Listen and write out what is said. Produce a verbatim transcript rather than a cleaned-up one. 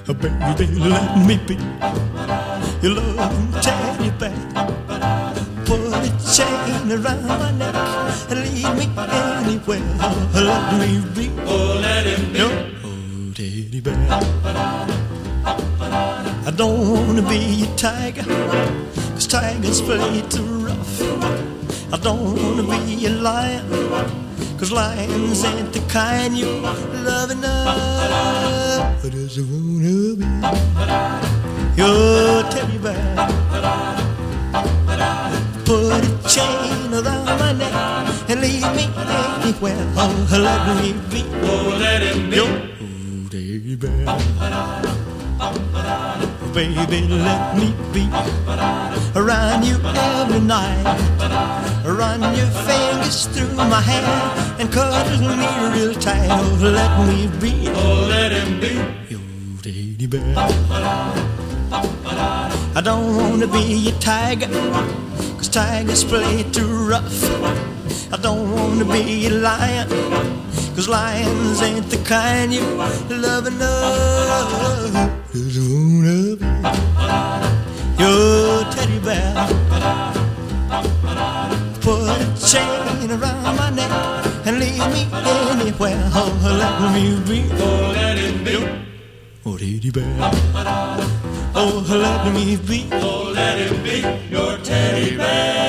Baby, let me be your loving teddy bear. Put a chain around my neck and lead me anywhere. Let me be, oh, let him be your old teddy bear. I don't wanna be a tiger, 'cause tigers play too rough. I don't wanna be a lion, 'cause lions ain't the kind you love enough. I just wanna be your teddy bear. Put a chain around my neck and lead me anywhere. Oh, let me be, oh, let him be your old teddy bear. Baby, let me be around you every night. Run your fingers through my hair and cuddle me real tight. Oh, let me be, oh, let him be your teddy bear. I don't wanna be a tiger, 'cause tigers play too rough. I don't wanna be a lion, 'cause lions ain't the kind you love enough. Just wanna be your teddy bear. Put a chain around my neck and lead me anywhere. Oh, let me be, oh, let him be your teddy bear. Oh, let me be, oh, let him be your teddy bear.